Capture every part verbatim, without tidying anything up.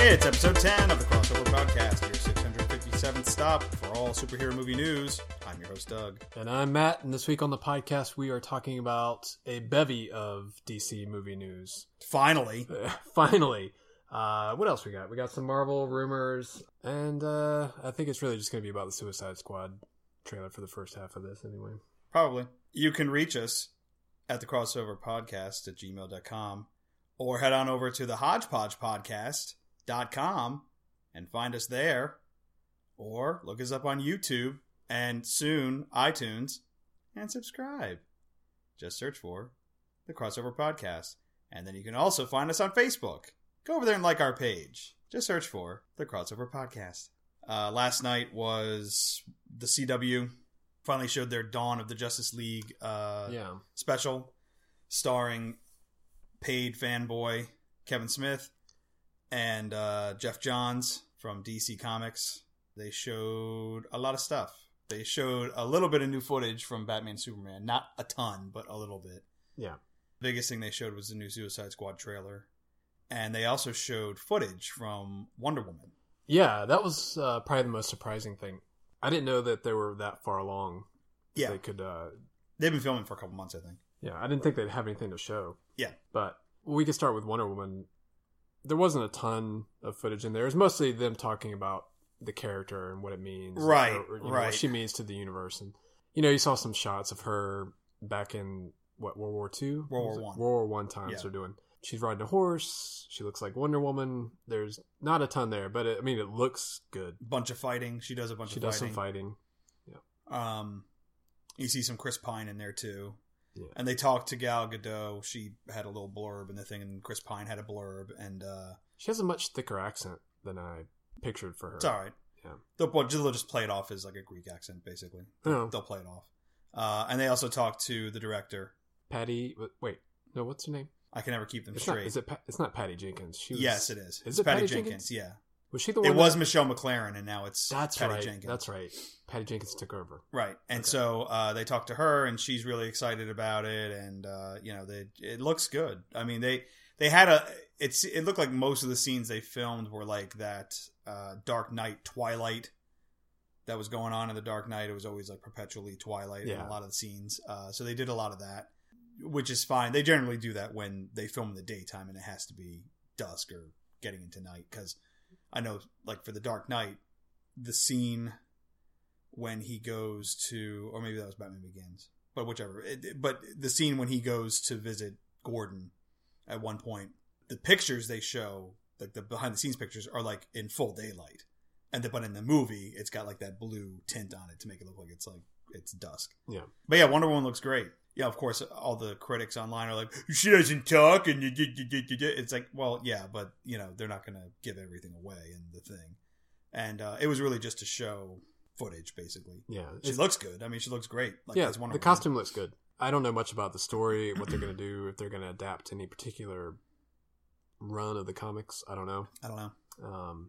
It's episode ten of the Crossover Podcast, your six hundred fifty-seventh stop for all superhero movie news. I'm your host, Doug. And I'm Matt, and this week on the podcast, we are talking about a bevy of D C movie news. Finally. Uh, finally. Uh, what else we got? We got some Marvel rumors, and uh, I think it's really just going to be about the Suicide Squad trailer for the first half of this anyway. Probably. You can reach us at the Crossover Podcast at gmail dot com or head on over to the hodgepodge podcast dot com and find us there, or look us up on YouTube and soon iTunes and subscribe. Just search for the Crossover Podcast. And then you can also find us on Facebook. Go over there and like our page. Just search for the Crossover Podcast. Uh, last night was the C W finally showed their Dawn of the Justice League uh, yeah. special starring paid fanboy Kevin Smith and uh, Jeff Johns from D C Comics. They showed a lot of stuff. They showed a little bit of new footage from Batman Superman. Not a ton, but a little bit. Yeah. The biggest thing they showed was the new Suicide Squad trailer. And they also showed footage from Wonder Woman. Yeah, that was uh, probably the most surprising thing. I didn't know that they were that far along. Yeah. They could... Uh, They've been filming for a couple months, I think. Yeah, I didn't think they'd have anything to show. Yeah. But we could start with Wonder Woman. There wasn't a ton of footage in there. It was mostly them talking about the character and what it means. Right, or, or, you know, right. what she means to the universe. And, you know, you saw some shots of her back in, what, World War Two? World War One. World War One times Yeah. they're doing. She's riding a horse. She looks like Wonder Woman. There's not a ton there, but it, I mean, it looks good. Bunch of fighting. She does a bunch She of does fighting. some fighting. Yeah. Um, you see some Chris Pine in there, too. Yeah. And they talked to Gal Gadot. She had a little blurb in the thing, and Chris Pine had a blurb. And uh, She has a much thicker accent than I pictured for her. it's all right. Yeah. They'll, well, they'll just play it off as like a Greek accent, basically. Oh. They'll play it off. Uh, and they also talked to the director. Patty, wait, no, what's her name? I can never keep them It's straight. not, is it? Pa- it's not Patty Jenkins. She was, yes, it is. Is it's it Patty, Patty Jenkins? Jenkins? Yeah. Was she the It one? was that, Michelle McLaren, and now it's That's Patty right. Jenkins. That's right. Patty Jenkins took over. Right. And Okay. so uh, they talked to her, and she's really excited about it. And uh, you know, they it looks good. I mean, they they had a. It's it looked like most of the scenes they filmed were like that uh, Dark Knight Twilight that was going on in the Dark Knight. It was always like perpetually Twilight in Yeah. a lot of the scenes. Uh, so they did a lot of that, which is fine. They generally do that when they film in the daytime, and it has to be dusk or getting into night. Because I know, like for the Dark Knight, the scene when he goes to, or maybe that was Batman Begins, but whichever. It, but the scene when he goes to visit Gordon at one point, the pictures they show, like the behind the scenes pictures, are like in full daylight, and the, but in the movie, it's got like that blue tint on it to make it look like it's like it's dusk. Yeah. But yeah, Wonder Woman looks great. Yeah, of course, all the critics online are like, she doesn't talk, and it's like, well, yeah, but you know, they're not going to give everything away in the thing. And uh, it was really just to show footage, basically. Yeah. She looks good. I mean, she looks great. Like, Yeah, as Wonder the Woman. costume looks good. I don't know much about the story, what they're going to do, if they're going to adapt any particular run of the comics. I don't know. I don't know. Um,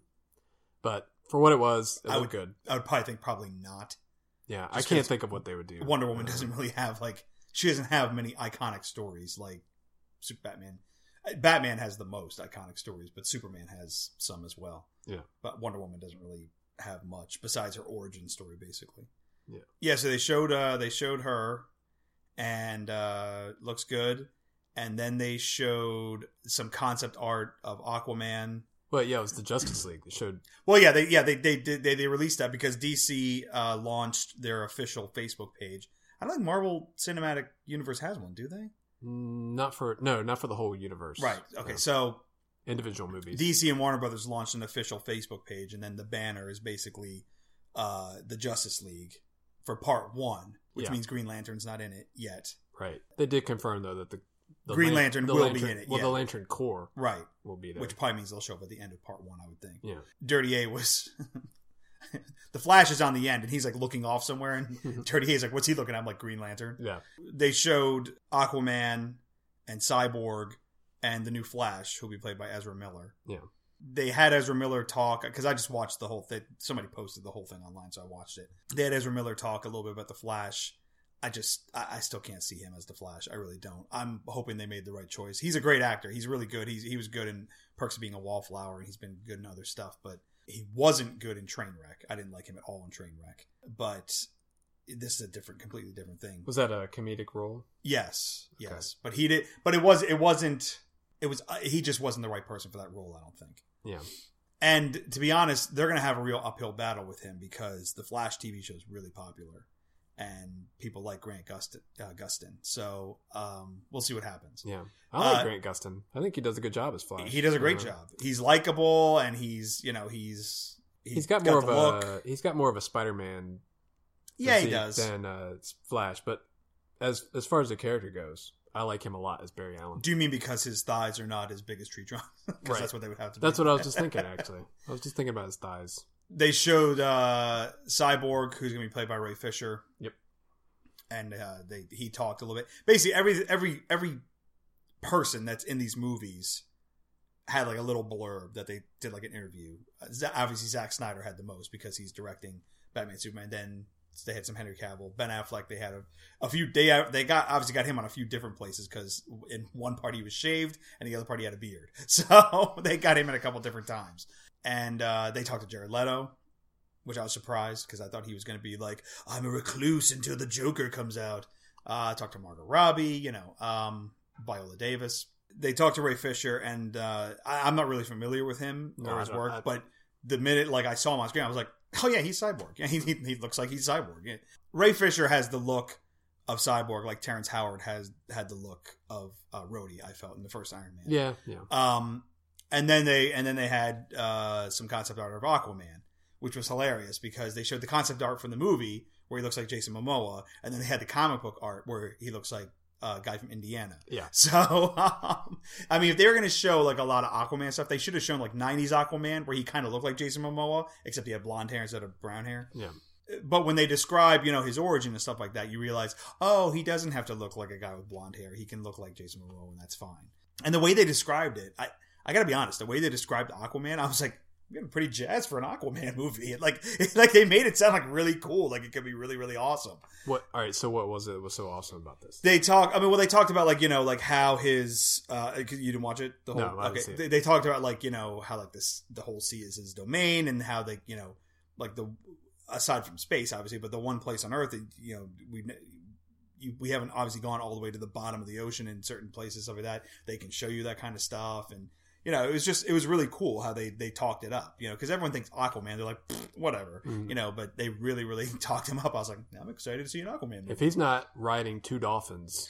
but for what it was, it I looked would, good. I would probably think probably not. Yeah, Just I can't 'cause think of what they would do. Wonder Woman Uh, doesn't really have, like, she doesn't have many iconic stories like Super Batman. Batman has the most iconic stories, but Superman has some as well. Yeah. But Wonder Woman doesn't really have much besides her origin story, basically. Yeah. Yeah, so they showed uh they showed her, and uh looks good. And then they showed some concept art of Aquaman. But yeah, it was the Justice League. They showed. Well, yeah, they yeah they they did they, they released that because D C uh, launched their official Facebook page. I don't think Marvel Cinematic Universe has one, do they? Mm, Not for no, not for the whole universe. Right. Okay. No. So Individual movies. D C and Warner Brothers launched an official Facebook page, and then the banner is basically uh, the Justice League for Part One, which Yeah. means Green Lantern's not in it yet. Right. They did confirm though that the, the Green lan- Lantern the will lantern, be in it. Well, yeah. the Lantern Corps Right. will be there. Which probably means they'll show up at the end of Part One, I would think. Yeah. Dirty A was the Flash is on the end, and he's like looking off somewhere, and Dirty A is like, "What's he looking at?" I'm like, Green Lantern. Yeah. They showed Aquaman and Cyborg and the new Flash, who'll be played by Ezra Miller. Yeah. They had Ezra Miller talk, because I just watched the whole thing. Somebody posted the whole thing online, so I watched it. They had Ezra Miller talk a little bit about the Flash I just, I, I still can't see him as the Flash. I really don't. I'm hoping they made the right choice. He's a great actor. He's really good. He's, he was good in Perks of Being a Wallflower, and he's been good in other stuff, but he wasn't good in Trainwreck. I didn't like him at all in Trainwreck. But this is a different, completely different thing. Was that a comedic role? Yes, Okay. yes. But he did, but it was, it wasn't, it was, uh, he just wasn't the right person for that role, I don't think. Yeah. And to be honest, they're going to have a real uphill battle with him because the Flash T V show is really popular. And people like Grant Gustin. Uh, Gustin. So um, we'll see what happens. Yeah. I like Uh, Grant Gustin. I think he does a good job as Flash. He does a great Uh, job. He's likable, and he's, you know, he's... He's got more the of look. a he's got more of a Spider-Man Yeah, he physique does. than uh, Flash, but as as far as the character goes, I like him a lot as Barry Allen. Do you mean because his thighs are not as big as tree trunk? Because Right. that's what they would have to be. That's what I was just thinking, actually. I was just thinking about his thighs. They showed uh, Cyborg, who's going to be played by Ray Fisher. Yep. And uh, they he talked a little bit. Basically, every every every person that's in these movies had like a little blurb that they did like an interview. Uh, Z- obviously, Zack Snyder had the most because he's directing Batman, Superman. Then they had some Henry Cavill, Ben Affleck. They had a, a few. They they got obviously got him on a few different places because in one part he was shaved and the other part he had a beard. So they got him in a couple different times. And uh, they talked to Jared Leto, which I was surprised because I thought he was going to be like, I'm a recluse until the Joker comes out. Uh, I talked to Margot Robbie, you know, um, Viola Davis. They talked to Ray Fisher, and uh, I, I'm not really familiar with him No, or his I don't- work, I- but the minute like I saw him on screen, I was like, oh yeah, he's Cyborg. Yeah, he, he, he looks like he's Cyborg. Yeah. Ray Fisher has the look of Cyborg, like Terrence Howard has had the look of uh, Rhodey. I felt in the first Iron Man. Yeah, yeah. Um, and then they and then they had uh, some concept art of Aquaman, which was hilarious because they showed the concept art from the movie where he looks like Jason Momoa, and then they had the comic book art where he looks like a guy from Indiana. Yeah. So, um, I mean, if they were going to show like a lot of Aquaman stuff, they should have shown like nineties Aquaman where he kind of looked like Jason Momoa, except he had blonde hair instead of brown hair. Yeah. But when they describe, you know, his origin and stuff like that, you realize, oh, he doesn't have to look like a guy with blonde hair. He can look like Jason Momoa, and that's fine. And the way they described it, I, I got to be honest, the way they described Aquaman, I was like, I'm getting pretty jazzed for an Aquaman movie. Like, like they made it sound like really cool. Like it could be really, really awesome. What? All right. So what was it that was so awesome about this? They talk. I mean, well, they talked about like you know, like how his. Uh, you didn't watch it. The whole. No, I didn't okay. see it. They, they talked about like you know how like this the whole sea is his domain and how they you know like the aside from space obviously, but the one place on Earth you know we you, we haven't obviously gone all the way to the bottom of the ocean in certain places stuff like that. They can show you that kind of stuff and. You know, it was just, it was really cool how they, they talked it up, you know, because everyone thinks Aquaman. They're like, whatever, Mhm. you know, but they really, really talked him up. I was like, I'm excited to see an Aquaman movie. If he's not riding two dolphins,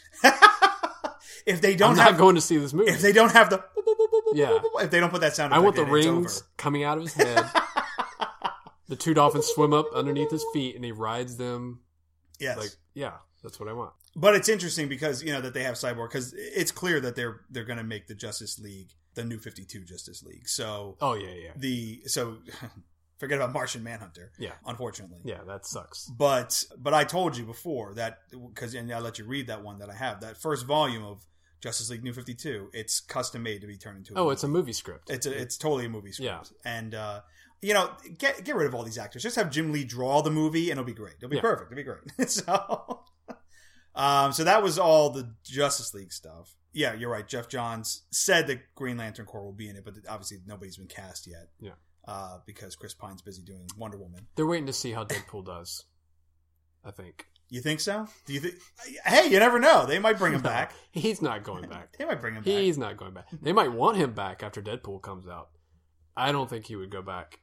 If they don't I'm have, not going to see this movie. if they don't have the, Yeah. if they don't put that sound I effect want the in, it's rings over. coming out of his head. The two dolphins swim up underneath his feet, and he rides them. Yes. Like, yeah, that's what I want. But it's interesting because, you know, that they have Cyborg because it's clear that they're, they're going to make the Justice League, the new fifty-two Justice League. So Oh yeah, yeah, the, so forget about Martian Manhunter. yeah, Unfortunately. yeah. That sucks. But but I told you before that because and I let you read that one that I have that first volume of Justice League New fifty-two. It's custom made to be turned into. A Oh, movie. it's a movie script. It's a, it's totally a movie script. Yeah. And uh, you know, get get rid of all these actors. Just have Jim Lee draw the movie, and it'll be great. It'll be Yeah. perfect. It'll be great. so, um, so that was all the Justice League stuff. Yeah, you're right. Jeff Johns said that Green Lantern Corps will be in it, but obviously nobody's been cast yet. Yeah. Uh, because Chris Pine's busy doing Wonder Woman. They're waiting to see how Deadpool does. I think. You think so? Do you think? Hey, you never know. They might bring him No, back. He's not going back. They might bring him back. He's not going back. They might want him back after Deadpool comes out. I don't think he would go back.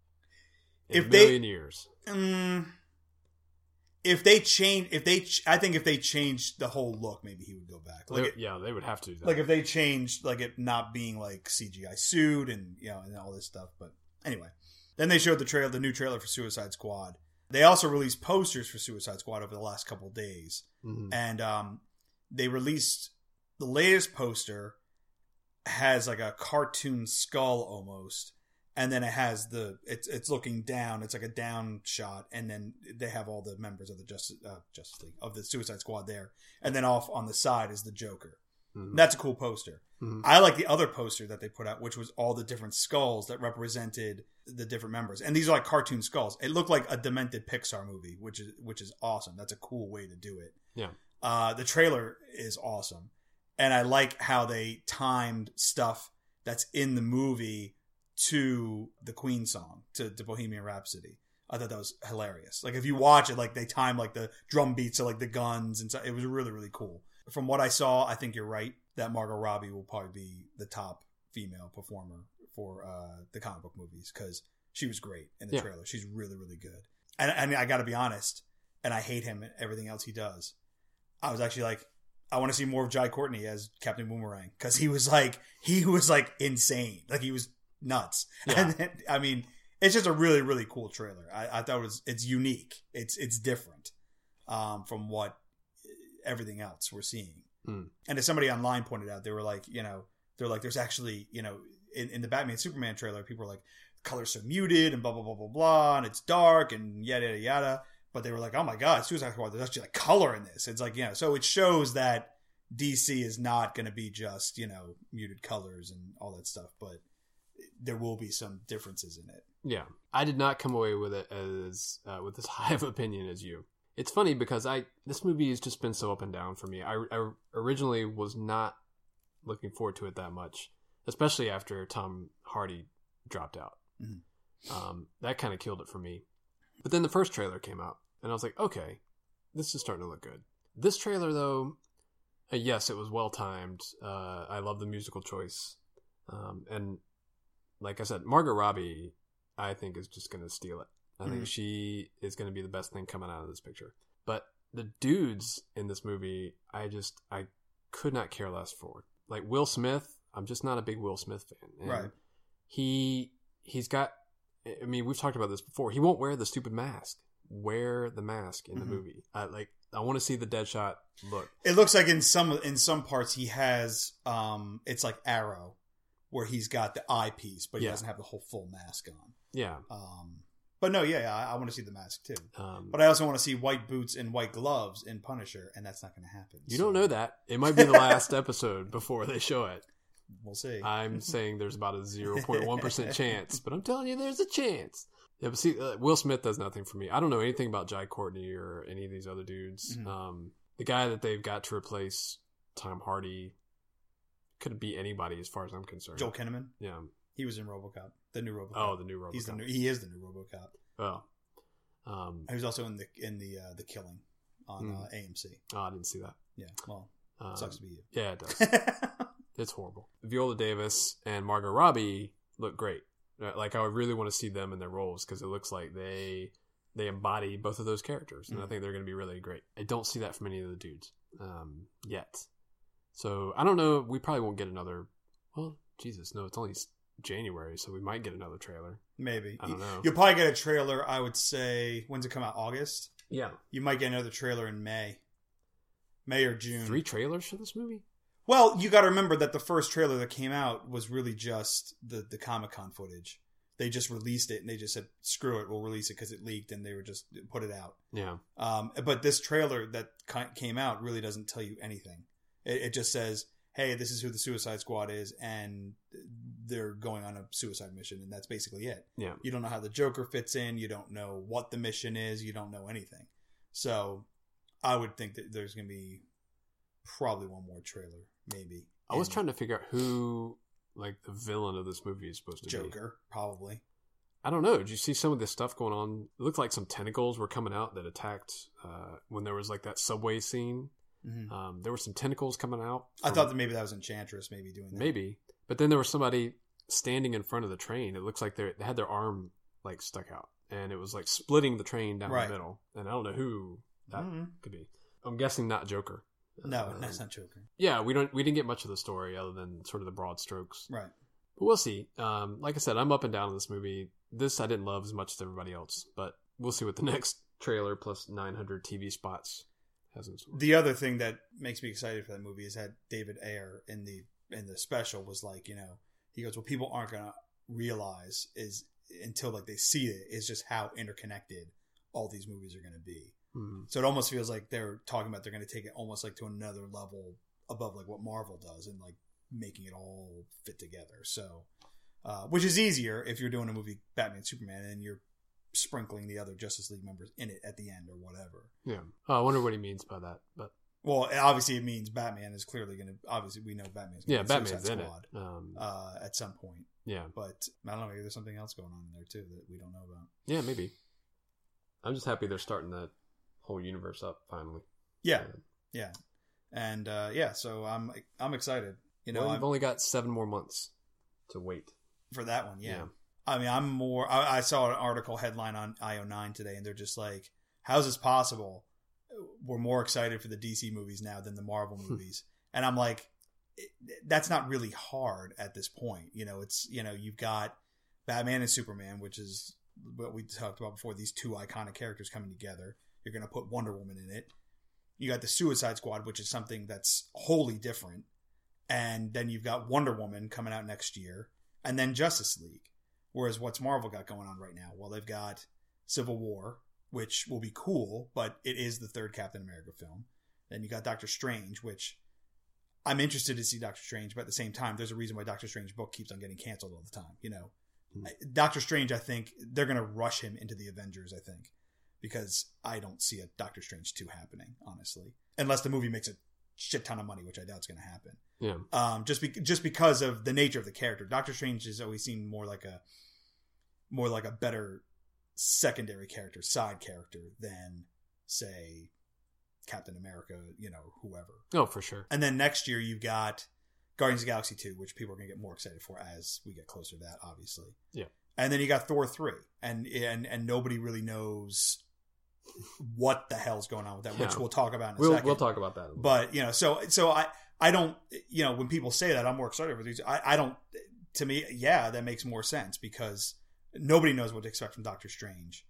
In If a they- million years. Mm, if they change, if they, ch- I think if they changed the whole look, maybe he would go back. Like, They- it, yeah, they would have to do that. like if they changed, like it not being like C G I suit and you know and all this stuff. But anyway, then they showed the trailer, the new trailer for Suicide Squad. They also released posters for Suicide Squad over the last couple of days, Mhm. and um, they released the latest poster has like a cartoon skull almost. And then it has the it's it's looking down. It's like a down shot, and then they have all the members of the Justice uh, Justice League of the Suicide Squad there, and then off on the side is the Joker. Mhm. That's a cool poster. Mm-hmm. I like the other poster that they put out, which was all the different skulls that represented the different members. And these are like cartoon skulls. It looked like a demented Pixar movie, which is which is awesome. That's a cool way to do it. Yeah. Uh, the trailer is awesome. And I like how they timed stuff that's in the movie to the Queen song, to, to Bohemian Rhapsody. I thought that was hilarious. Like, if you watch it, like, they time, like, the drum beats to, like, the guns and stuff. It was really, really cool. From what I saw, I think you're right that Margot Robbie will probably be the top female performer for uh, the comic book movies, because she was great in the yeah. trailer. She's really, really good. And, and I got to be honest, and I hate him and everything else he does. I was actually like, I want to see more of Jai Courtney as Captain Boomerang, because he was like, he was like insane. Like, he was nuts. Yeah. And then, I mean, it's just a really, really cool trailer. I, I thought it was, it's unique. It's, it's different um, from what everything else we're seeing. Mm. And as somebody online pointed out, they were like, you know, they're like, there's actually, you know, in, in the Batman Superman trailer, people were like, color's so muted and blah, blah, blah, blah, blah, and it's dark and yada, yada, yada. But they were like, oh my God, Suicide Squad, there's actually like color in this. It's like, you know, so it shows that D C is not going to be just, you know, muted colors and all that stuff, but there will be some differences in it. Yeah. I did not come away with it as, uh, with as high of opinion as you. It's funny because I, this movie has just been so up and down for me. I, I originally was not looking forward to it that much, especially after Tom Hardy dropped out. Mm-hmm. Um, that kind of killed it for me. But then the first trailer came out, and I was like, okay, this is starting to look good. This trailer, though, uh, yes, it was well-timed. Uh, I love the musical choice. Um, and like I said, Margot Robbie, I think, is just going to steal it. I mm-hmm. think she is going to be the best thing coming out of this picture. But the dudes in this movie, I just, I could not care less for. Like Will Smith, I'm just not a big Will Smith fan. And right. He, he's got... I mean, we've talked about this before. He won't wear the stupid mask. Wear the mask in the mm-hmm. movie. I, like, I want to see the Deadshot look. It looks like in some in some parts he has, um, it's like Arrow, where he's got the eyepiece, but he yeah. doesn't have the whole full mask on. Yeah. Um, but no, yeah, yeah I, I want to see the mask too. Um, but I also want to see white boots and white gloves in Punisher, and that's not going to happen. You so. don't know that. It might be the last episode before they show it. We'll see. I'm saying there's about a zero point one percent chance, but I'm telling you there's a chance. Yeah, but see, uh, Will Smith does nothing for me. I don't know anything about Jai Courtney or any of these other dudes. Mm-hmm. Um, the guy that they've got to replace Tom Hardy could be anybody as far as I'm concerned. Joel Kinnaman? Yeah. He was in RoboCop. The new RoboCop. Oh, the new RoboCop. He's the new, he is the new RoboCop. Oh. Um, he was also in the in the uh, the Killing on mm. uh, A M C. Oh, I didn't see that. Yeah, well, um, sucks to be you. Yeah, it does. It's horrible. Viola Davis and Margot Robbie look great. Like, I really want to see them in their roles because it looks like they they embody both of those characters, and mm. I think they're going to be really great. I don't see that from any of the dudes um, yet. So I don't know. We probably won't get another. Well, Jesus, no, it's only January, so we might get another trailer. Maybe. I don't know. You'll probably get a trailer. I would say, when's it come out? August. Yeah. You might get another trailer in May, May or June. Three trailers for this movie. Well, you got to remember that the first trailer that came out was really just the, the Comic-Con footage. They just released it, and they just said, screw it, we'll release it because it leaked, and they were just put it out. Yeah. Um, but this trailer that came out really doesn't tell you anything. It, it just says, hey, this is who the Suicide Squad is, and they're going on a suicide mission, and that's basically it. Yeah. You don't know how the Joker fits in. You don't know what the mission is. You don't know anything. So I would think that there's going to be probably one more trailer, maybe. I was trying to figure out who, like, the villain of this movie is supposed to Joker, be. Joker, probably. I don't know. Did you see some of this stuff going on? It looked like some tentacles were coming out that attacked uh, when there was, like, that subway scene. Mm-hmm. Um, there were some tentacles coming out. From, I thought that maybe that was Enchantress maybe doing that. Maybe. But then there was somebody standing in front of the train. It looks like they had their arm, like, stuck out. And it was, like, splitting the train down right. the middle. And I don't know who that mm-hmm. could be. I'm guessing not Joker. No, um, that's not Joker. Yeah, we don't we didn't get much of the story other than sort of the broad strokes. Right. But we'll see. Um, like I said, I'm up and down on this movie. This I didn't love as much as everybody else, but we'll see what the next trailer plus nine hundred T V spots has in store. The other thing that makes me excited for that movie is that David Ayer in the in the special was like, you know, he goes, what people aren't going to realize is until like they see it is just how interconnected all these movies are going to be. Mm-hmm. So it almost feels like they're talking about they're going to take it almost like to another level above like what Marvel does, and like making it all fit together. So, uh, which is easier if you're doing a movie Batman Superman and you're sprinkling the other Justice League members in it at the end or whatever. Yeah. Oh, I wonder what he means by that. But well, obviously it means Batman is clearly going to. Obviously, we know Batman's going yeah, to Batman's Suicide in Squad, it um, uh, at some point. Yeah, but I don't know. Maybe there's something else going on in there too that we don't know about. Yeah, maybe. I'm just happy they're starting that whole universe up finally. Yeah, yeah, and uh, yeah. So I'm I'm excited. You know, well, you've I'm, only got seven more months to wait for that one. Yeah. yeah. I mean, I'm more. I, I saw an article headline on I O nine today, and they're just like, "How's this possible? We're more excited for the D C movies now than the Marvel movies." And I'm like, it, "That's not really hard at this point." You know, it's you know, you've got Batman and Superman, which is what we talked about before. These two iconic characters coming together. You're going to put Wonder Woman in it. You got the Suicide Squad, which is something that's wholly different, and then you've got Wonder Woman coming out next year, and then Justice League. Whereas what's Marvel got going on right now? Well, they've got Civil War, which will be cool, but it is the third Captain America film. Then you got Doctor Strange, which I'm interested to see Doctor Strange, but at the same time, there's a reason why Doctor Strange book keeps on getting canceled all the time. You know, mm-hmm. Doctor Strange, I think they're going to rush him into the Avengers, I think, because I don't see a Doctor Strange two happening, honestly, unless the movie makes a shit ton of money, which I doubt is going to happen. Yeah. Um, just be, just because of the nature of the character, Doctor Strange has always seemed more like a more like a better secondary character, side character than, say, Captain America, you know, whoever. Oh, for sure. And then next year you've got Guardians of the Galaxy two, which people are going to get more excited for as we get closer to that, obviously. Yeah. And then you got Thor three, and and and nobody really knows what the hell's going on with that, yeah. which we'll talk about in a we'll, second. We'll talk about that. But, you know, so so I, I don't, you know, when people say that, I'm more excited for these. I, I don't, to me, yeah, that makes more sense because nobody knows what to expect from Doctor Strange.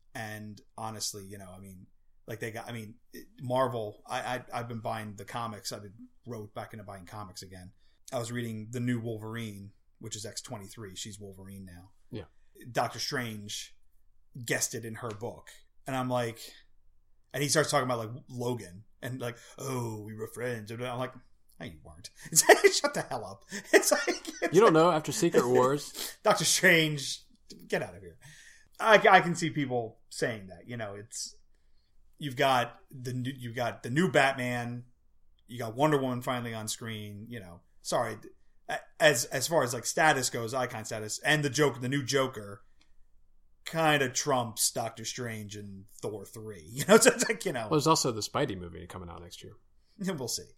And honestly, you know, I mean, like they got, I mean, Marvel, I, I, I've been buying the comics. I've been wrote back into buying comics again. I was reading the new Wolverine, which is X twenty-three. She's Wolverine now. Yeah. Doctor Strange guested in her book. And I'm like, and he starts talking about like Logan and like, oh, we were friends. And I'm like, no, you weren't. It's like, shut the hell up. It's like, it's you don't like, know after Secret Wars. Doctor Strange, get out of here. I, I can see people saying that, you know, it's, you've got the new, you've got the new Batman, you got Wonder Woman finally on screen, you know, sorry. As, as far as like status goes, icon status, and the joke, the new Joker, kind of trumps Doctor Strange and Thor three. You know, so it's like, you know. Well, there's also the Spidey movie coming out next year. We'll see.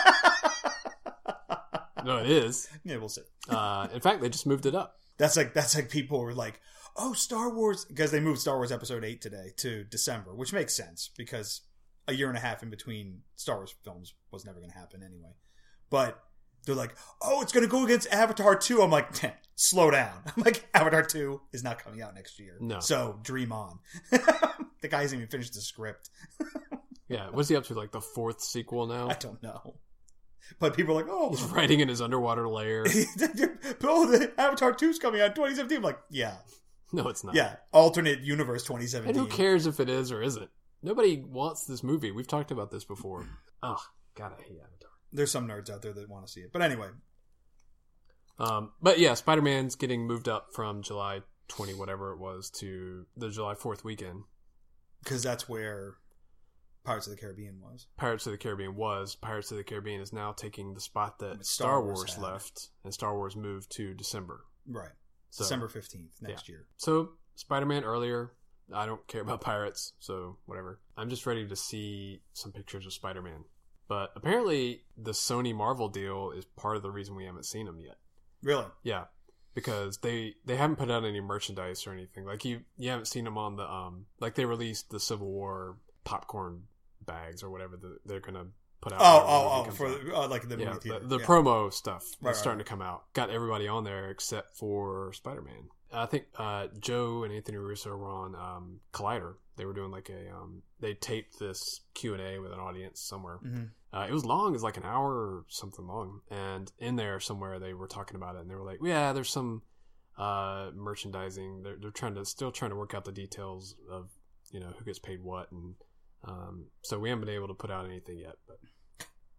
No, it is. Yeah, we'll see. uh, in fact, they just moved it up. That's like that's like people were like, oh, Star Wars, because they moved Star Wars Episode eight today to December, which makes sense because a year and a half in between Star Wars films was never going to happen anyway. But they're like, oh, it's going to go against Avatar two. I'm like, slow down. I'm like, Avatar two is not coming out next year. No. So dream on. The guy hasn't even finished the script. Yeah. What's he up to? Like the fourth sequel now? I don't know. But people are like, oh. He's writing in his underwater lair. Oh, the Avatar two's coming out in twenty seventeen. I'm like, yeah. No, it's not. Yeah. Alternate universe twenty seventeen. And who cares if it is or isn't? Nobody wants this movie. We've talked about this before. Oh, God, I hate Avatar. There's some nerds out there that want to see it. But anyway. Um, but yeah, Spider-Man's getting moved up from July twentieth, whatever it was, to the July fourth weekend. Because that's where Pirates of the Caribbean was. Pirates of the Caribbean was. Pirates of the Caribbean is now taking the spot that Star, Star Wars, Wars left, and Star Wars moved to December. Right. So, December fifteenth next yeah. year. So, Spider-Man earlier. I don't care about pirates, so whatever. I'm just ready to see some pictures of Spider-Man. But apparently, the Sony Marvel deal is part of the reason we haven't seen them yet. Really? Yeah, because they they haven't put out any merchandise or anything. Like you, you haven't seen them on the um. Like they released the Civil War popcorn bags or whatever that they're gonna put out. Oh, oh, oh, for uh, like the yeah, movie theater. the, the yeah. promo stuff that's right, starting right. to come out. Got everybody on there except for Spider-Man. I think uh, Joe and Anthony Russo were on um, Collider. They were doing like a um, they taped this Q and A with an audience somewhere. Mm-hmm. Uh, it was long. It was like an hour or something long. And in there somewhere they were talking about it, and they were like, "Yeah, there's some uh, merchandising. They're they're trying to still trying to work out the details of you know who gets paid what, and um, so we haven't been able to put out anything yet." But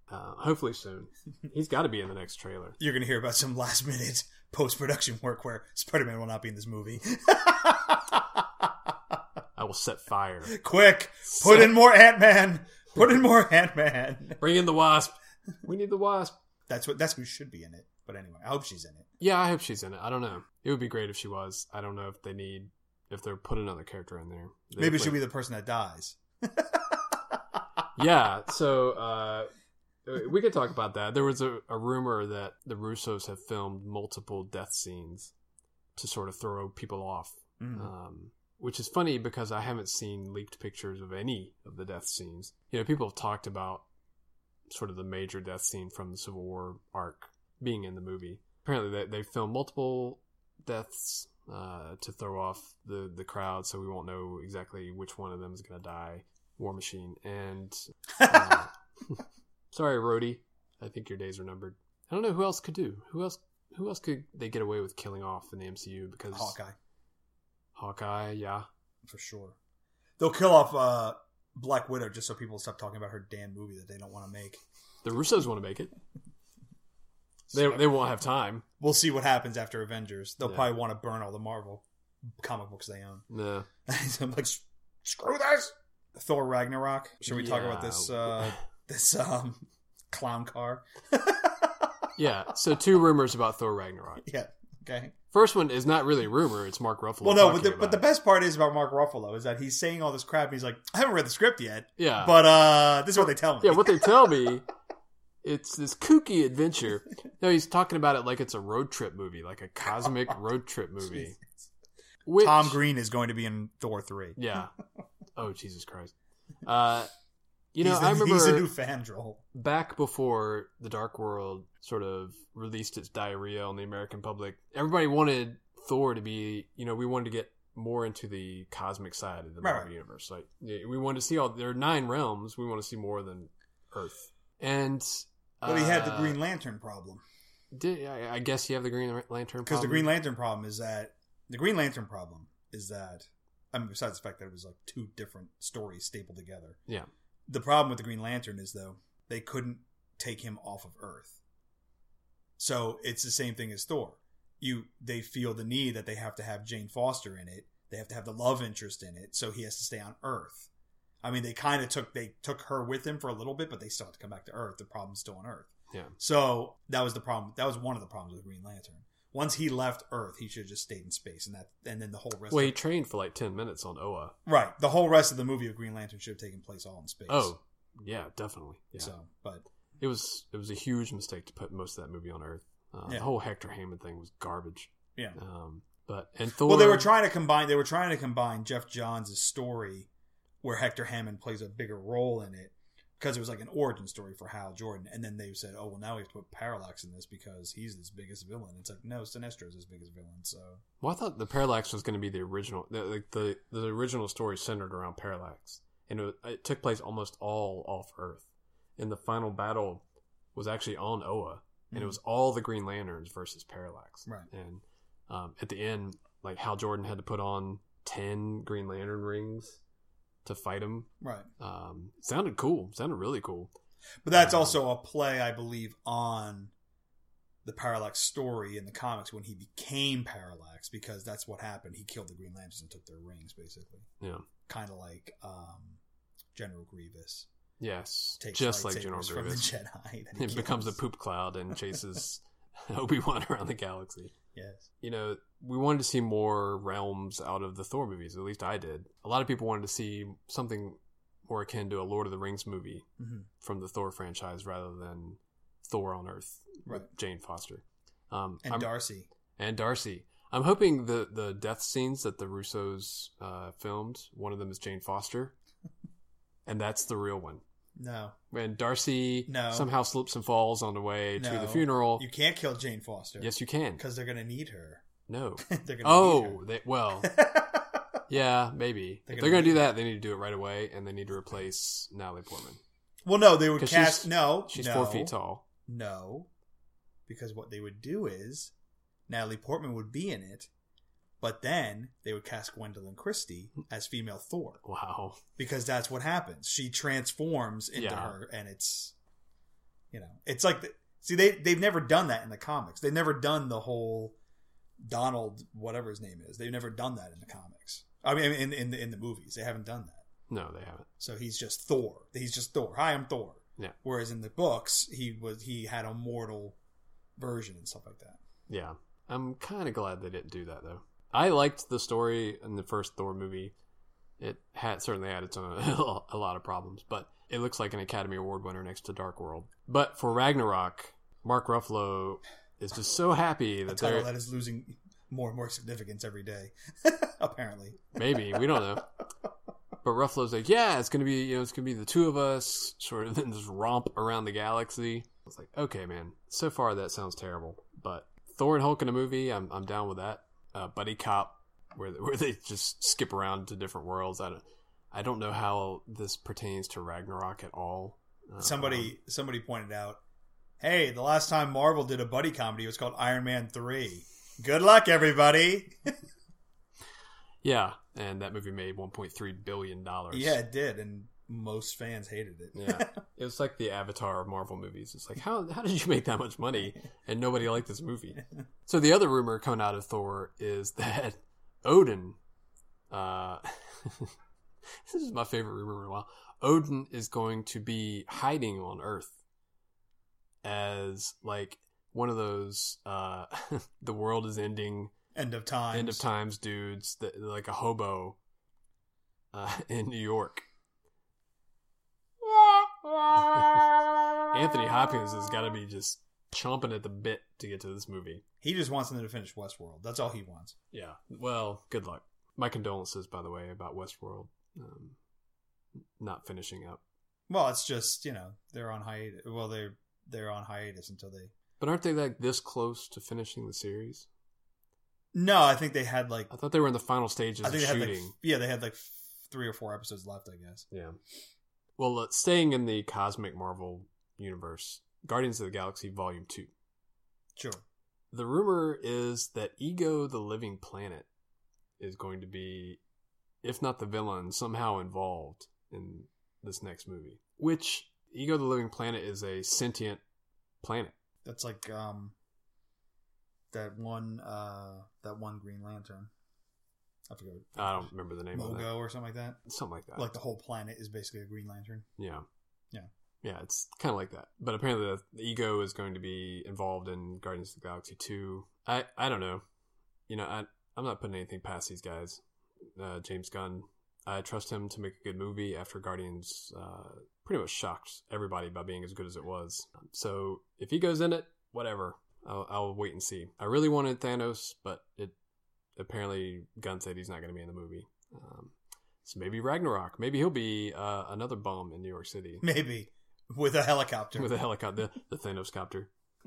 Uh, hopefully soon. He's got to be in the next trailer. You're going to hear about some last minute post production work where Spider-Man will not be in this movie. I will set fire. Quick, put set. in more Ant-Man. Put in more Ant-Man. Bring in the Wasp. We need the Wasp. That's what. That's who should be in it. But anyway, I hope she's in it. Yeah, I hope she's in it. I don't know. It would be great if she was. I don't know if they need if they're putting another character in there. They Maybe she'll be the person that dies. Yeah. So. uh We could talk about that. There was a, a rumor that the Russos have filmed multiple death scenes to sort of throw people off. Mm. Um, which is funny because I haven't seen leaked pictures of any of the death scenes. You know, people have talked about sort of the major death scene from the Civil War arc being in the movie. Apparently they, they filmed multiple deaths uh, to throw off the, the crowd, so we won't know exactly which one of them is going to die. War Machine. And... Uh, Sorry, Rhodey. I think your days are numbered. I don't know who else could do. Who else? Who else could they get away with killing off in the M C U? Because Hawkeye. Hawkeye, yeah, for sure. They'll kill off uh, Black Widow just so people stop talking about her damn movie that they don't want to make. The Russos want to make it. They they won't have time. We'll see what happens after Avengers. They'll yeah. probably want to burn all the Marvel comic books they own. No, I'm like, screw this. Thor Ragnarok. Should we yeah. talk about this? Uh, This um, clown car. Yeah, so two rumors about Thor Ragnarok. Yeah, okay. First one is not really a rumor, it's Mark Ruffalo. Well, no, but the, but the best part is about Mark Ruffalo is that he's saying all this crap and he's like, I haven't read the script yet. Yeah. But uh, this is what they tell me. Yeah, what they tell me, it's this kooky adventure. No, he's talking about it like it's a road trip movie, like a cosmic road trip movie. Which, Tom Green is going to be in Thor three. Yeah. Oh, Jesus Christ. Uh... You know, he's the, I remember he's a new Fandral. Back before The Dark World sort of released its diarrhea on the American public, everybody wanted Thor to be, you know, we wanted to get more into the cosmic side of the Marvel right. universe. Like, we wanted to see all, there are nine realms, we want to see more than Earth. And... But he uh, had the Green Lantern problem. Did, I, I guess you have the Green Lantern problem. Because the Green Lantern problem is that, the Green Lantern problem is that, I mean, besides the fact that it was like two different stories stapled together. Yeah. The problem with the Green Lantern is, though, they couldn't take him off of Earth. So it's the same thing as Thor. You, they feel the need that they have to have Jane Foster in it. They have to have the love interest in it. So he has to stay on Earth. I mean, they kind of took, they took her with him for a little bit, but they still have to come back to Earth. The problem's still on Earth. Yeah. So that was the problem. That was one of the problems with the Green Lantern. Once he left Earth, he should have just stayed in space, and that, and then the whole rest. Well, of he trained for like ten minutes on Oa. Right. The whole rest of the movie of Green Lantern should have taken place all in space. Oh, yeah, definitely. Yeah. So, but it was it was a huge mistake to put most of that movie on Earth. Uh, yeah. The whole Hector Hammond thing was garbage. Yeah. Um, but and Thor. Well, they were trying to combine. They were trying to combine Jeff Johns' story, where Hector Hammond plays a bigger role in it. Because it was like an origin story for Hal Jordan. And then they said, oh, well, now we have to put Parallax in this because he's his biggest villain. It's like, no, Sinestro's his biggest villain, so... Well, I thought the Parallax was going to be the original... The, like the, the original story centered around Parallax. And it, it took place almost all off Earth. And the final battle was actually on Oa. And mm-hmm. it was all the Green Lanterns versus Parallax. Right. And um, at the end, like, Hal Jordan had to put on ten Green Lantern rings to fight him. Right. Um, sounded cool. Sounded really cool. But that's um, also a play, I believe, on the Parallax story in the comics when he became Parallax, because that's what happened. He killed the Green Lanterns and took their rings, basically. Yeah. Kind of like um, General Grievous. Yes. Just like General Grievous. From the Jedi. It becomes a poop cloud and chases Obi-Wan around the galaxy. Yes. You know, we wanted to see more realms out of the Thor movies. At least I did. A lot of people wanted to see something more akin to a Lord of the Rings movie mm-hmm. from the Thor franchise rather than Thor on Earth right. with Jane Foster. Um, and I'm, Darcy. And Darcy. I'm hoping the, the death scenes that the Russos uh, filmed, one of them is Jane Foster. And that's the real one. No. When Darcy no. somehow slips and falls on the way no. to the funeral. You can't kill Jane Foster. Yes, you can. Because they're going to need her. No. they're going to oh, need her. They, well, yeah, maybe. They're if gonna they're going to do her. that, they need to do it right away, and they need to replace Natalie Portman. Well, no, they would cast... She's, no. She's no, four feet tall. No. Because what they would do is Natalie Portman would be in it, but then they would cast Gwendolyn Christie as female Thor. Wow. Because that's what happens. She transforms into yeah. her, and it's... You know, it's like the, see they they've never done that in the comics. They've never done the whole Donald whatever his name is. They've never done that in the comics. I mean, in in the in the movies, they haven't done that. No, they haven't. So he's just Thor. He's just Thor. Hi, I'm Thor. Yeah. Whereas in the books, he was he had a mortal version and stuff like that. Yeah. I'm kind of glad they didn't do that, though. I liked the story in the first Thor movie. It had certainly had its own a lot of problems, but it looks like an Academy Award winner next to Dark World. But for Ragnarok, Mark Ruffalo is just so happy that a title they're that is losing more and more significance every day. Apparently, maybe we don't know. But Ruffalo's like, yeah, it's gonna be, you know, it's gonna be the two of us, sort of, then just romp around the galaxy. I was like, okay, man. So far, that sounds terrible. But Thor and Hulk in a movie, I'm I'm down with that. Uh, buddy cop, where where they just skip around to different worlds. I don't I don't know how this pertains to Ragnarok at all. Uh, somebody somebody pointed out, hey, the last time Marvel did a buddy comedy was called Iron Man three. Good luck, everybody. Yeah, and that movie made one point three billion dollars. Yeah, it did, and most fans hated it. Yeah, it was like the Avatar of Marvel movies. It's like, how how did you make that much money and nobody liked this movie? So the other rumor coming out of Thor is that Odin, uh, this is my favorite rumor in a while, Odin is going to be hiding on Earth as like one of those, uh, the world is ending, End of times. End of times dudes, that, like a hobo uh, in New York. Anthony Hopkins has got to be just chomping at the bit to get to this movie. He just wants them to finish Westworld. That's all he wants. Yeah. Well, good luck. My condolences, by the way, about Westworld um, not finishing up. Well, it's just, you know, they're on hiatus. Well, they're they're on hiatus until they. But aren't they like this close to finishing the series? No, I think they had like. I thought they were in the final stages I think of they shooting. had like, yeah, they had like three or four episodes left, I guess. Yeah. Well, uh, staying in the cosmic Marvel universe, Guardians of the Galaxy Volume two. Sure. The rumor is that Ego the Living Planet is going to be, if not the villain, somehow involved in this next movie. Which, Ego the Living Planet is a sentient planet. That's like um, that one uh, that one Green Lantern. I forget. What I don't remember the name Mogo of that. or something like that. Something like that. Like the whole planet is basically a Green Lantern. Yeah. Yeah. Yeah, it's kind of like that. But apparently the, the Ego is going to be involved in Guardians of the Galaxy two. I, I don't know. You know, I, I'm not putting anything past these guys. Uh, James Gunn, I trust him to make a good movie after Guardians uh, pretty much shocked everybody by being as good as it was. So if he goes in it, whatever. I'll, I'll wait and see. I really wanted Thanos, but it apparently Gunn said he's not going to be in the movie. Um, so maybe Ragnarok. Maybe he'll be uh, another bum in New York City. Maybe. With a helicopter. With a helicopter. The, the Thanos copter.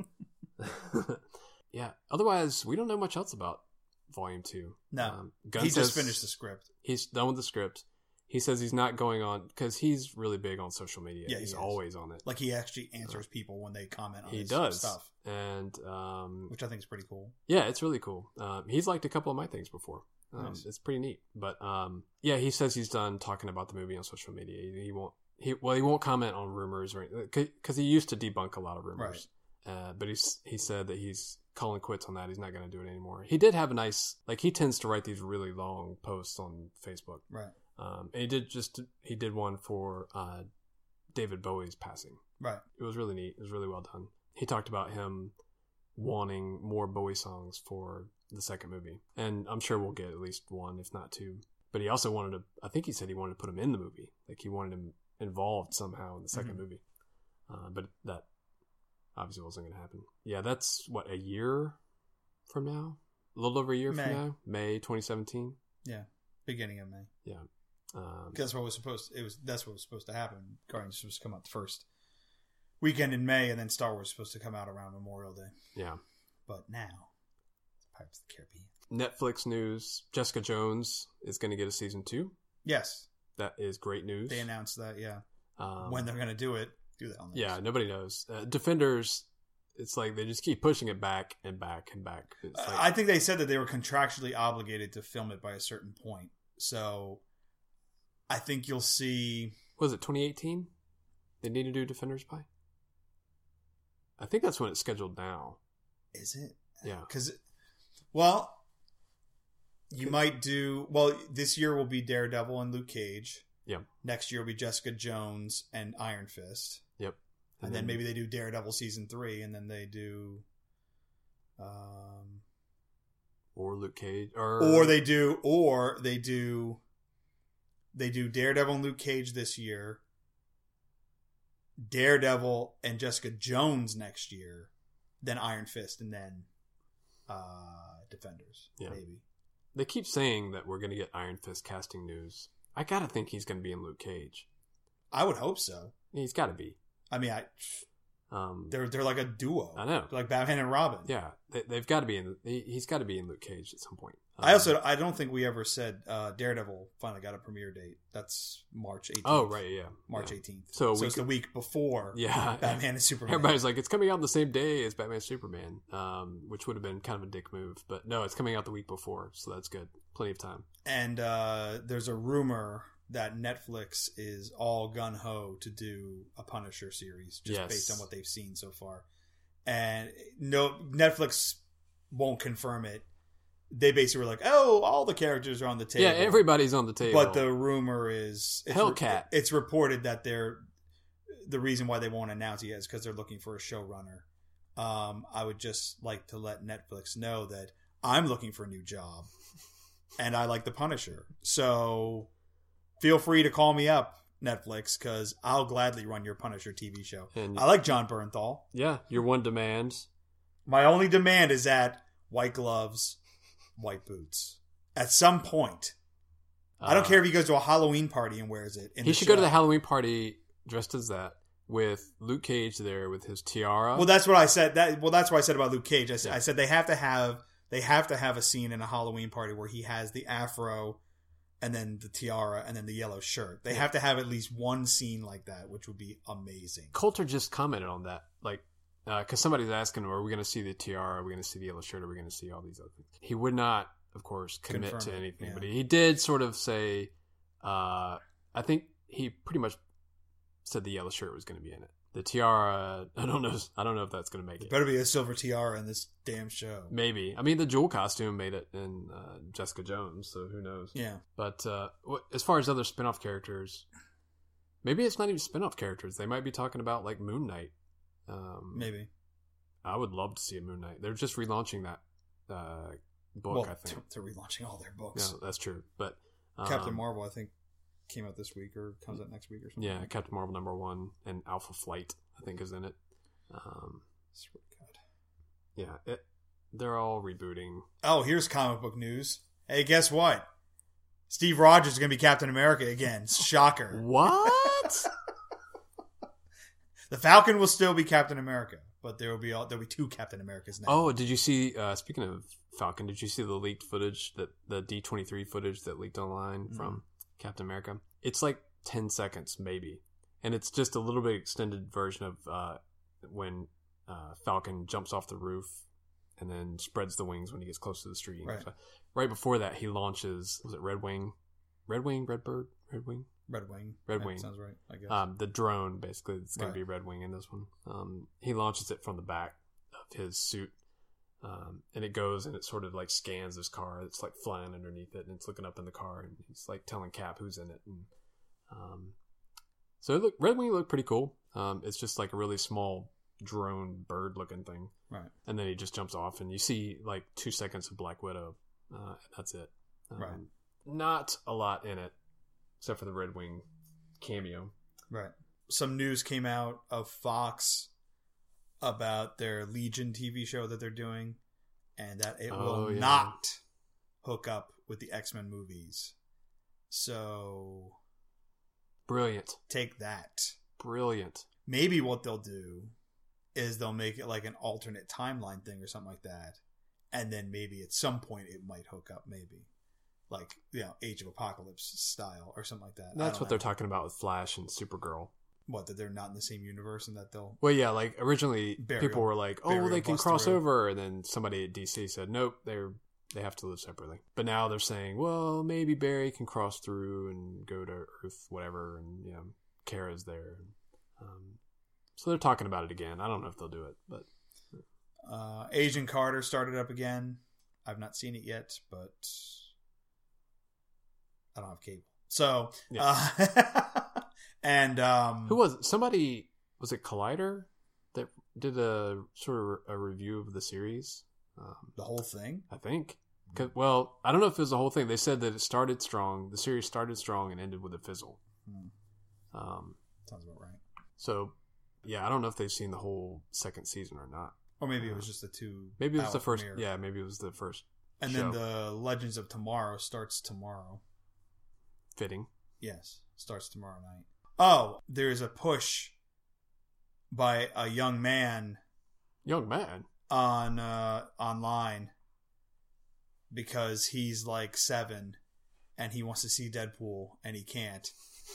Yeah. Otherwise, we don't know much else about Volume two. No. Um, Gunn he says just finished the script. He's done with the script. He says he's not going on, because he's really big on social media. Yeah, he's he always on it. Like he actually answers people when they comment on He his does. stuff. And, um, Which I think is pretty cool. yeah, it's really cool. Um, he's liked a couple of my things before. Um, Nice. It's pretty neat. But, um, yeah, he says he's done talking about the movie on social media. He, he won't, he, well, he won't comment on rumors or anything, because he used to debunk a lot of rumors. Right. Uh, but he's, he said that he's calling quits on that. He's not going to do it anymore. He did have a nice, like, he tends to write these really long posts on Facebook. Right. Um, and he did just, he did one for, uh, David Bowie's passing. Right. It was really neat. It was really well done. He talked about him wanting more Bowie songs for the second movie. And I'm sure we'll get at least one, if not two. But he also wanted to, I think he said he wanted to put him in the movie. Like he wanted him involved somehow in the second mm-hmm. movie. Uh, but that obviously wasn't going to happen. Yeah, that's what, a year from now? A little over a year May. from now? May twenty seventeen? Yeah. Beginning of May. Yeah. Um, that's what was supposed to, it was that's what was supposed to happen. Guardians was supposed to come out the first weekend in May, and then Star Wars was supposed to come out around Memorial Day. Yeah. But now, Pirates of the Caribbean. Netflix news, Jessica Jones is going to get a season two. Yes. That is great news. They announced that, yeah. Um, when they're going to do it, do that on this. Yeah, nobody knows. Uh, Defenders, it's like they just keep pushing it back and back and back. It's like, I think they said that they were contractually obligated to film it by a certain point. So I think you'll see. Was it twenty eighteen? They need to do Defenders by? I think that's when it's scheduled now. Is it? Yeah. Because, well, you might do... Well, this year will be Daredevil and Luke Cage. Yeah. Next year will be Jessica Jones and Iron Fist. Yep. And, and then, then maybe they do Daredevil season three, and then they do... Um, or Luke Cage. Or, or they do... Or they do... They do Daredevil and Luke Cage this year. Daredevil and Jessica Jones next year. Then Iron Fist, and then uh, Defenders. Yeah. Maybe. They keep saying that we're going to get Iron Fist casting news. I gotta think he's going to be in Luke Cage. I would hope so. Yeah, he's got to be. I mean, I... Um, they're they're like a duo. I know, they're like Batman and Robin. Yeah, they, they've got to be in. He, he's got to be in Luke Cage at some point. Um, I also I don't think we ever said uh, Daredevil finally got a premiere date. That's March eighteenth. Oh right, yeah, March eighteenth. Yeah. So, so it's could, the week before. Yeah, Batman and Superman. Everybody's like, it's coming out the same day as Batman and Superman, um, which would have been kind of a dick move, but no, it's coming out the week before, so that's good. Plenty of time. And uh, there's a rumor that Netflix is all gung-ho to do a Punisher series just yes. based on what they've seen so far. And no, Netflix won't confirm it. They basically were like, oh, all the characters are on the table. Yeah, everybody's on the table. But the rumor is... It's Hellcat. Re- it's reported that they're... The reason why they won't announce it yet is because they're looking for a showrunner. Um, I would just like to let Netflix know that I'm looking for a new job. And I like the Punisher. So... Feel free to call me up, Netflix, because I'll gladly run your Punisher T V show. And I like John Bernthal. Yeah, your one demand. My only demand is that white gloves, white boots. At some point. Uh, I don't care if he goes to a Halloween party and wears it. He should show. go to the Halloween party dressed as that, with Luke Cage there with his tiara. Well, that's what I said. That Well, that's what I said about Luke Cage. I, yeah. I said they have to have they have to have a scene in a Halloween party where he has the afro... and then the tiara, and then the yellow shirt. They yeah. have to have at least one scene like that, which would be amazing. Coulter just commented on that. Like, because uh, somebody's asking, are we going to see the tiara? Are we going to see the yellow shirt? Are we going to see all these other things? He would not, of course, commit Confirm to anything. It, yeah. But he did sort of say, uh, I think he pretty much said the yellow shirt was going to be in it. The tiara, I don't know. I don't know if that's going to make there it. Better be a silver tiara in this damn show. Maybe. I mean, the jewel costume made it in uh, Jessica Jones, so who knows? Yeah. But uh, as far as other spin-off characters, maybe it's not even spin-off characters. They might be talking about like Moon Knight. Um, maybe. I would love to see a Moon Knight. They're just relaunching that uh, book. Well, I think they're relaunching all their books. Yeah, that's true. But um, Captain Marvel, I think, came out this week or comes out next week or something. Yeah, Captain Marvel number one and Alpha Flight, I think, is in it. Um, That's really good. Yeah, it, they're all rebooting. Oh, here's comic book news. Hey, guess what? Steve Rogers is going to be Captain America again. Shocker. What? The Falcon will still be Captain America, but there will be all, there'll be two Captain Americas now. Oh, did you see? Uh, speaking of Falcon, did you see the leaked footage that the D twenty-three footage that leaked online mm-hmm. from Captain America? It's like ten seconds, maybe. And it's just a little bit extended version of uh, when uh, Falcon jumps off the roof and then spreads the wings when he gets close to the street. Right. So, right before that, he launches, was it Red Wing? Red Wing? Red Bird? Red Wing? Red Wing. Red that Wing. Sounds right, I guess. Um, the drone, basically, it's going right. to be Red Wing in this one. Um, he launches it from the back of his suit. Um, and it goes and it sort of like scans this car. It's like flying underneath it and it's looking up in the car and he's like telling Cap who's in it. And um, so it look, Red Wing looked pretty cool. Um, it's just like a really small drone bird looking thing. Right. And then he just jumps off and you see like two seconds of Black Widow. Uh, and that's it. Um, right. Not a lot in it except for the Red Wing cameo. Right. Some news came out of Fox about their Legion T V show that they're doing, and that it oh, will yeah. not hook up with the X-Men movies. So... Brilliant. Take that. Brilliant. Maybe what they'll do is they'll make it like an alternate timeline thing or something like that, and then maybe at some point it might hook up, maybe. Like, you know, Age of Apocalypse style or something like that. That's what know. they're talking about with Flash and Supergirl. What, that they're not in the same universe and that they'll... Well, yeah, like originally Burial, people were like, oh, they can cross through. over. And then somebody at D C said, nope, they're they have to live separately. But now they're saying, well, maybe Barry can cross through and go to Earth, whatever. And, you know, Kara's there. Um, So they're talking about it again. I don't know if they'll do it, but uh, Agent Carter started up again. I've not seen it yet, but I don't have cable. So, yeah. uh, and um, who was it? Somebody? Was it Collider that did a sort of a review of the series? Um, the whole thing, I think. Cause, well, I don't know if it was the whole thing. They said that it started strong. The series started strong and ended with a fizzle. Hmm. Um, Sounds about right. So, yeah, I don't know if they've seen the whole second season or not. Or maybe it was just the two. Maybe it was the first. Premiere. Yeah, maybe it was the first. And show. then the Legends of Tomorrow starts tomorrow. Fitting. Yes, starts tomorrow night. Oh, there's a push by a young man. Young man? On uh, online because he's like seven and he wants to see Deadpool and he can't.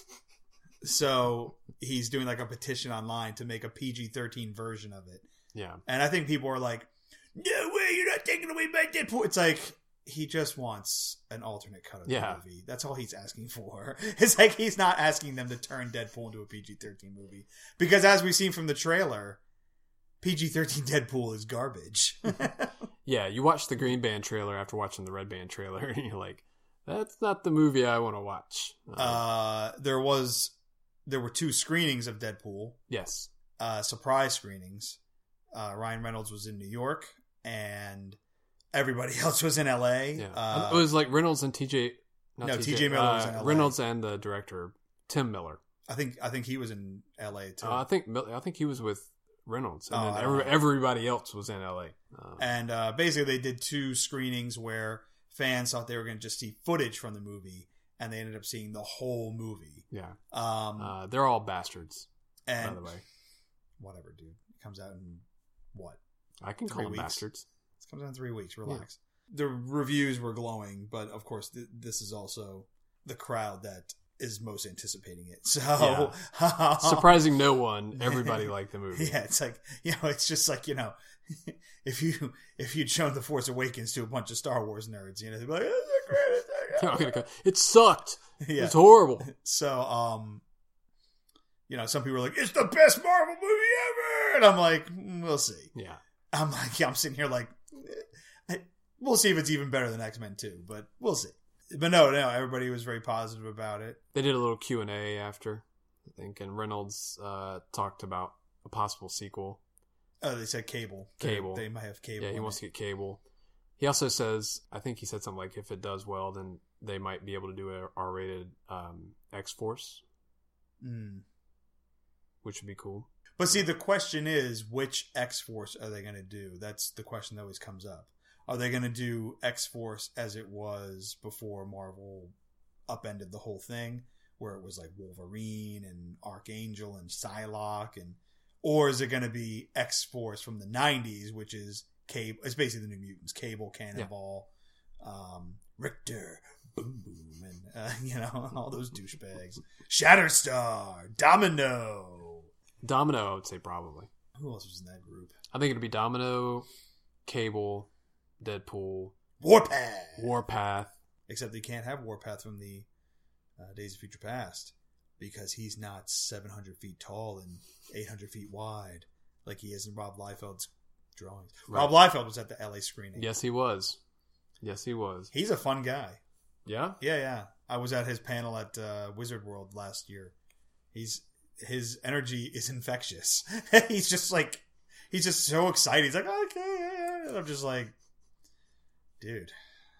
So he's doing like a petition online to make a P G thirteen version of it. Yeah. And I think people are like, no way, you're not taking away my Deadpool. It's like, he just wants an alternate cut of the yeah. movie. That's all he's asking for. It's like he's not asking them to turn Deadpool into a P G thirteen movie. Because as we've seen from the trailer, P G thirteen Deadpool is garbage. Yeah, you watch the Green Band trailer after watching the Red Band trailer, and you're like, that's not the movie I want to watch. Uh, uh, there was, there were two screenings of Deadpool. Yes. Uh, surprise screenings. Uh, Ryan Reynolds was in New York, and everybody else was in L A. Yeah. Uh, it was like Reynolds and T J. Not no, T J Miller uh, was in L A. Reynolds and the director Tim Miller. I think I think he was in L A too. Uh, I think I think he was with Reynolds, and oh, then every, everybody else was in L A. Uh, and uh, basically, they did two screenings where fans thought they were going to just see footage from the movie, and they ended up seeing the whole movie. Yeah, um, uh, they're all bastards. And by the way, whatever, dude. It comes out in what? I can three call them weeks. bastards. It comes out in three weeks. Relax. Yeah. The reviews were glowing, but of course, th- this is also the crowd that is most anticipating it. So, yeah. Surprising no one, everybody liked the movie. Yeah, it's like, you know, it's just like, you know, if you if you'd shown The Force Awakens to a bunch of Star Wars nerds, you know, they'd be like, oh, great. Go, it sucked. Yeah. It's horrible. So, um, you know, some people are like, it's the best Marvel movie ever, and I'm like, mm, we'll see. Yeah, I'm like, yeah, I'm sitting here like, eh, we'll see if it's even better than X-Men two, but we'll see. But no, no, everybody was very positive about it. They did a little Q and A after, I think, and Reynolds uh, talked about a possible sequel. Oh, they said Cable. Cable. They, they might have Cable. Yeah, he wants it. to get Cable. He also says, I think he said something like, if it does well, then they might be able to do a R-rated um, X-Force, mm. which would be cool. But see, the question is, which X-Force are they going to do? That's the question that always comes up. Are they going to do X-Force as it was before Marvel upended the whole thing, where it was like Wolverine and Archangel and Psylocke, and or is it going to be X-Force from the nineties, which is Cable? It's basically the New Mutants: Cable, Cannonball, yeah. um, Richter, Boom Boom, and uh, you know, all those douchebags. Shatterstar, Domino, Domino. I would say probably. Who else was in that group? I think it'd be Domino, Cable, Deadpool, Warpath, Warpath. Except they can't have Warpath from the uh, Days of Future Past because he's not seven hundred feet tall and eight hundred feet wide like he is in Rob Liefeld's drawings. Right. Rob Liefeld was at the L A screening. Yes, he was. Yes, he was. He's a fun guy. Yeah, yeah, yeah. I was at his panel at uh, Wizard World last year. He's his energy is infectious. He's just like he's just so excited. He's like, okay, and I'm just like. Dude,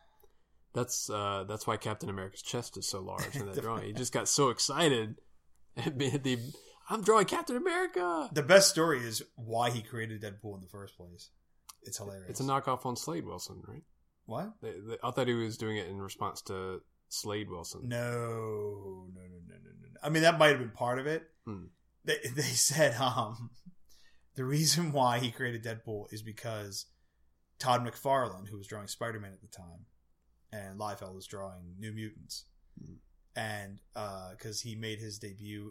that's uh, that's why Captain America's chest is so large in that drawing. He just got so excited. the, I'm drawing Captain America. The best story is why he created Deadpool in the first place. It's hilarious. It's a knockoff on Slade Wilson, right? What? They, they, I thought he was doing it in response to Slade Wilson. No, no, no, no, no, no. I mean, that might have been part of it. Hmm. They they said um, the reason why he created Deadpool is because Todd McFarlane, who was drawing Spider-Man at the time, and Liefeld was drawing New Mutants. Mm. And because uh, he made his debut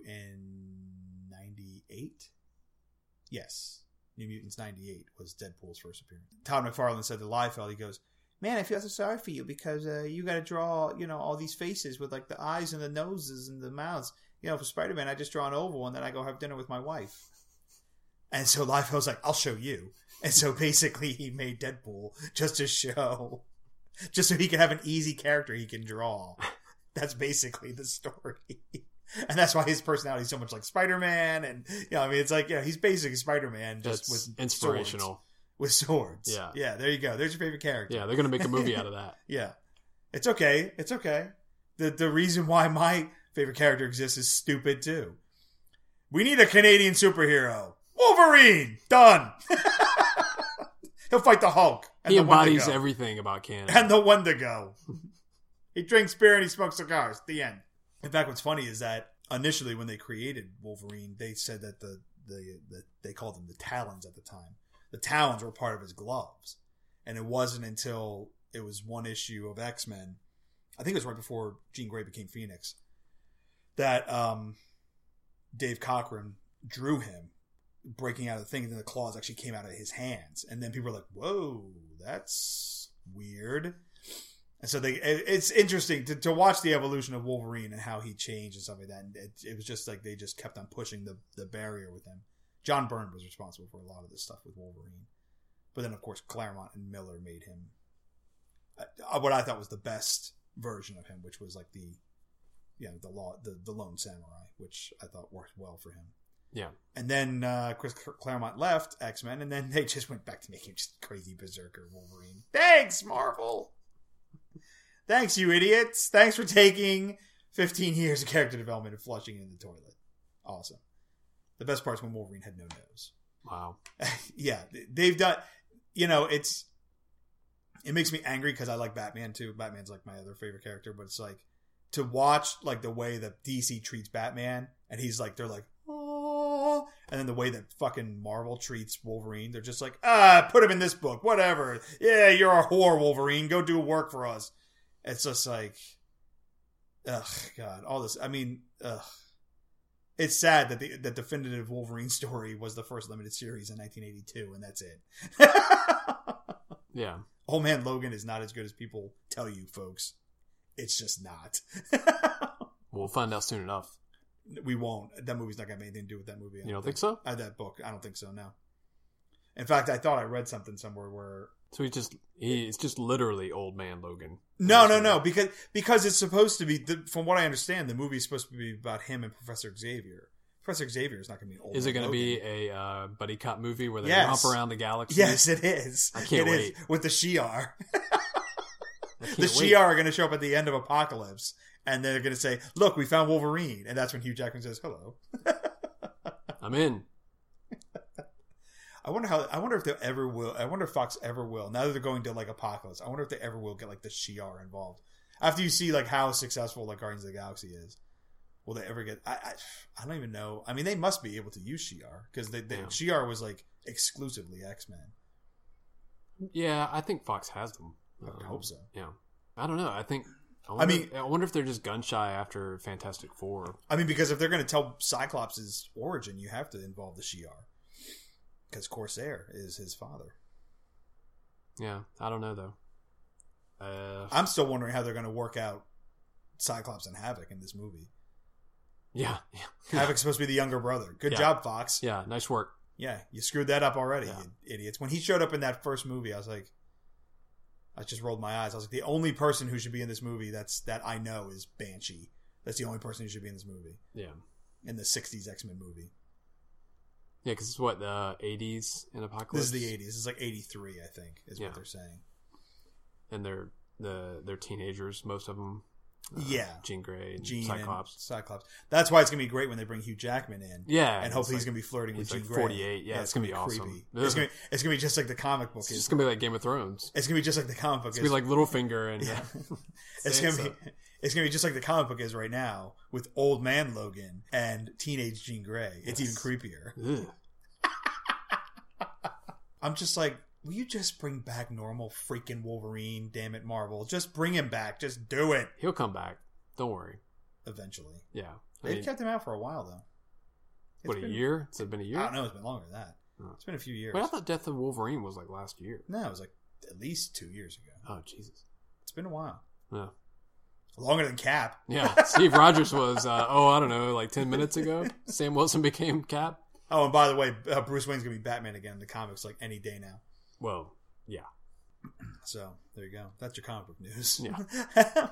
in ninety-eight? Yes. New Mutants ninety-eight was Deadpool's first appearance. Todd McFarlane said to Liefeld, he goes, man, I feel so sorry for you because uh, you got to draw, you know, all these faces with like the eyes and the noses and the mouths. You know, for Spider-Man, I just draw an oval and then I go have dinner with my wife. And so Liefeld's like, I'll show you. And so basically he made Deadpool just to show, just so he can have an easy character he can draw. That's basically the story. And that's why his personality is so much like Spider-Man. And, you know, I mean, it's like, yeah, he's basically Spider-Man just That's with inspirational. Swords. With swords. Yeah. Yeah, there you go. There's your favorite character. Yeah, they're going to make a movie out of that. Yeah. It's okay. It's okay. The the reason why my favorite character exists is stupid, too. We need a Canadian superhero. Wolverine! Done! He'll fight the Hulk. And He the embodies Wendigo. everything about Canada. And the Wendigo. He drinks beer and he smokes cigars. The end. In fact, what's funny is that initially when they created Wolverine, they said that the, the, the they called them the Talons at the time. The Talons were part of his gloves. And it wasn't until it was one issue of X-Men, I think it was right before Jean Grey became Phoenix, that um, Dave Cockrum drew him breaking out of the thing, and then the claws actually came out of his hands. And then people were like, whoa, that's weird. And so they, it, it's interesting to, to watch the evolution of Wolverine and how he changed and stuff like that. And it, it was just like they just kept on pushing the, the barrier with him. John Byrne was responsible for a lot of this stuff with Wolverine. But then, of course, Claremont and Miller made him uh, what I thought was the best version of him, which was like the, you know, the law, the, the lone samurai, which I thought worked well for him. Yeah. And then uh, Chris Claremont left X-Men, and then they just went back to making just crazy berserker Wolverine. Thanks, Marvel! Thanks, you idiots! Thanks for taking fifteen years of character development and flushing it in the toilet. Awesome. The best part is when Wolverine had no nose. Wow. Yeah, they've done... You know, it's... It makes me angry because I like Batman, too. Batman's like my other favorite character, but it's like... To watch, like, the way that D C treats Batman, and he's like... They're like... Oh, and then the way that fucking Marvel treats Wolverine, they're just like, ah, put him in this book, whatever. Yeah, you're a whore, Wolverine. Go do work for us. It's just like, ugh, God, all this. I mean, ugh. It's sad that the, the definitive Wolverine story was the first limited series in nineteen eighty-two, and that's it. Yeah. Old Man Logan is not as good as people tell you, folks. It's just not. We'll find out soon enough. We won't. That movie's not going to have anything to do with that movie. You don't think so? Uh, that book. I don't think so, no. In fact, I thought I read something somewhere where... So he just, he, it's just literally Old Man Logan. No, no, no. Because because it's supposed to be, the, from what I understand, the movie is supposed to be about him and Professor Xavier. Professor Xavier is not going to be an old Is it going to be Logan. a uh, buddy cop movie where they Yes. romp around the galaxy? Yes, it is. I can't It wait. is, with the Shi'ar. I can't The wait. Shi'ar are going to show up at the end of Apocalypse, and they're going to say, look, we found Wolverine. And that's when Hugh Jackman says, hello. I'm in. I wonder how. I wonder if they ever will. I wonder if Fox ever will. Now that they're going to like Apocalypse, I wonder if they ever will get like the Shi'ar involved. After you see like how successful like Guardians of the Galaxy is, will they ever get? I I, I don't even know. I mean, they must be able to use Shi'ar because they, they Yeah. Shi'ar was like exclusively X-Men. Yeah, I think Fox has them. I Um, hope so. Yeah. I don't know. I think. I, wonder, mean- I wonder if they're just gun shy after Fantastic Four. I mean, because if they're going to tell Cyclops' origin, you have to involve the Shi'ar because Corsair is his father. Yeah, I don't know though. Uh, I'm still wondering how they're going to work out Cyclops and Havoc in this movie. yeah, yeah, Havoc's supposed to be the younger brother. Good Yeah. job, Fox. yeah. Nice work. Yeah, you screwed that up already, Yeah. you idiots. When he showed up in that first movie, I was like, I just rolled my eyes. I was like, the only person who should be in this movie that's that I know is Banshee. That's the only person who should be in this movie. Yeah, In the sixties X-Men movie. yeah. Because it's what the eighties in Apocalypse. This is the eighties. This is like eighty-three, I think, is Yeah. what they're saying. and they're the they're teenagers, most of them. Uh, Yeah. Jean Grey, and Jean Cyclops. and Cyclops. That's why it's going to be great when they bring Hugh Jackman in. Yeah, And it's hopefully like- he's going to be flirting with he's Jean like Grey. forty-eight. Yeah, it's gonna be awesome. creepy. It's going to it's going to be just like the comic book It's is. just gonna be like Game of Thrones. It's going to be just like the comic book It's is. gonna be like Littlefinger and Yeah. uh, It's gonna be Sansa. it's gonna be just like the comic book is right now with Old Man Logan and teenage Jean Grey. It's Yes. even creepier. Ugh. I'm just like, will you just bring back normal freaking Wolverine? Damn it, Marvel! Just bring him back. Just do it. He'll come back. Don't worry. Eventually, Yeah. I they've mean, kept him out for a while though. It's what, a been- year? It's been a year? I don't know. It's been longer than that. Oh. It's been a few years. Wait, I thought Death of Wolverine was like last year. No, it was like at least two years ago. Oh, Jesus. It's been a while. Yeah. Longer than Cap. Yeah. Steve Rogers was, uh, oh, I don't know, like ten minutes ago. Sam Wilson became Cap. Oh, and by the way, uh, Bruce Wayne's gonna be Batman again in the comics like any day now. Well, yeah. So there you go. That's your comic book news. Yeah.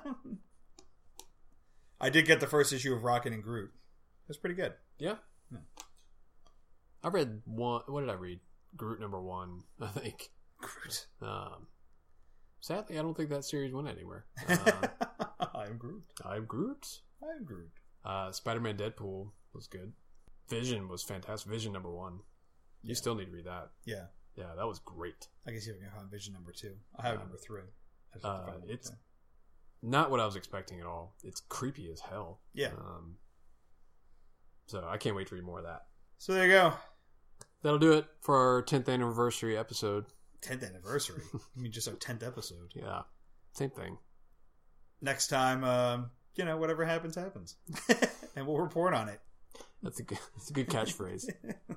I did get the first issue of Rocket and Groot. That's pretty good. Yeah. Yeah. I read one. What did I read? Groot number one, I think. Groot. Um, sadly, I don't think that series went anywhere. Uh, I'm Groot. I'm Groot. I'm Groot. Uh, Spider-Man Deadpool was good. Vision was fantastic. Vision number one. You Yeah. still need to read that. Yeah. Yeah, that was great. I guess you can find Vision number two. I have Um, number three. I just have to Uh, find number it's two. not what I was expecting at all. It's creepy as hell. Yeah. Um, so I can't wait to read more of that. So there you go. That'll do it for our tenth anniversary episode. tenth anniversary. I mean, just our tenth episode. Yeah, same thing. Next time, um, you know, whatever happens, happens. And we'll report on it. That's a good, that's a good catchphrase.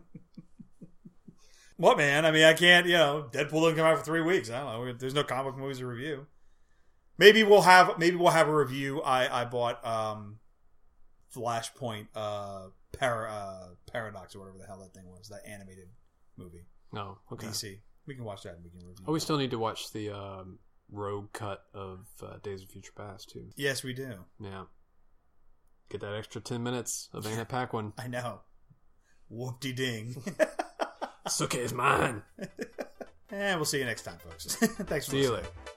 What, man? I mean, I can't, you know, Deadpool doesn't come out for three weeks. I don't know. There's no comic book movies to review. Maybe we'll have, maybe we'll have a review. I, I bought, um, Flashpoint, uh, Para, uh, Paradox or whatever the hell that thing was. That animated movie. No, okay. D C. We can watch that and we can review Oh, we that. still need to watch the um, Rogue cut of uh, Days of Future Past, too. Yes, we do. Yeah. Get that extra ten minutes of Anna Paquin. I know. Whoop-de-ding. Suke is mine. And we'll see you next time, folks. Thanks for See you listening. later.